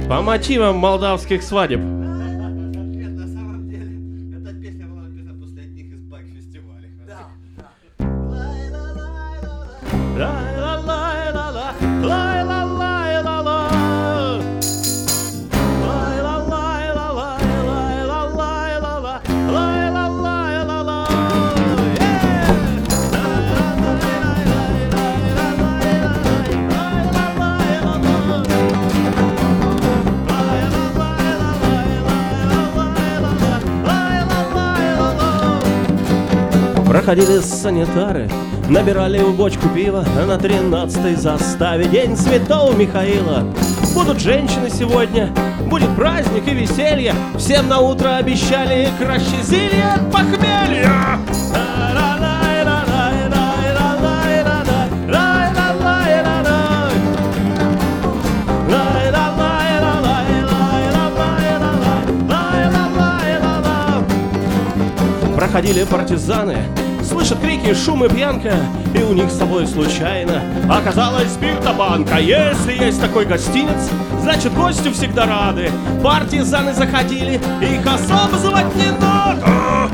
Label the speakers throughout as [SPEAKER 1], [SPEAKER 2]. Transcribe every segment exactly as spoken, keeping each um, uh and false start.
[SPEAKER 1] По мотивам молдавских свадеб.
[SPEAKER 2] Нет, на самом деле, эта песня была написана после одних из байк-фестивалей. Да, да.
[SPEAKER 1] Лай-ла-лай-ла-ла, лай-ла-лай-ла-ла. Лай-ла-лай-ла-ла, лай-ла-лай-ла-ла, лай-ла-лай-ла-ла. Проходили санитары, набирали в бочку пива на тринадцатой заставе. День Святого Михаила. Будут женщины сегодня, будет праздник и веселье. Всем на утро обещали краще зелье от похмелья. Проходили партизаны, слышат крики, шум и пьянка, и у них с собой случайно оказалась бирта-банка. Если есть такой гостиниц, значит гостю всегда рады. Партизаны заходили, их особо звать не надо.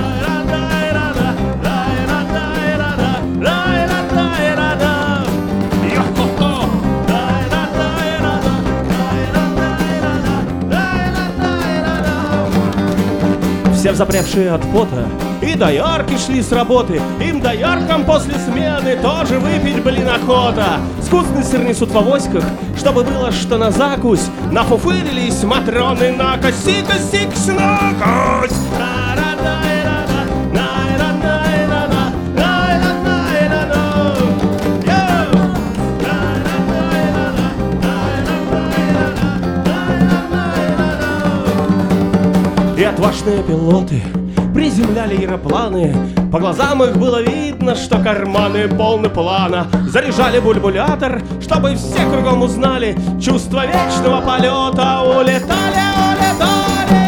[SPEAKER 1] Все взапревшие от пота, и доярки шли с работы. Им, дояркам, после смены тоже выпить, блин, охота. Вкусный сырный суд в авоськах, чтобы было что на закусь. Нафуфырились матроны на коси-коси-кс на кость. И отважные пилоты приземляли аэропланы. По глазам их было видно, что карманы полны плана. Заряжали бульбулятор, чтобы все кругом узнали. Чувство вечного полета. Улетали, улетали.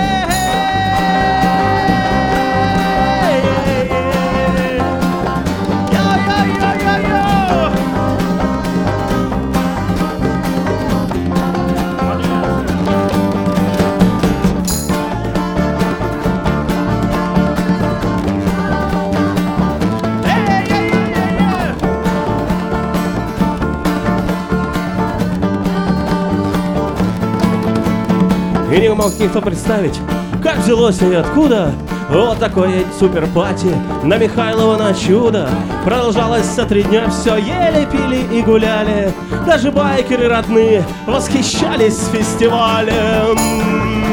[SPEAKER 1] И не мог никто представить, как взялось и откуда вот такое супер-пати на Михайлова на чудо. Продолжалось со три дня, все ели, пили и гуляли. Даже байкеры родные восхищались фестивалем.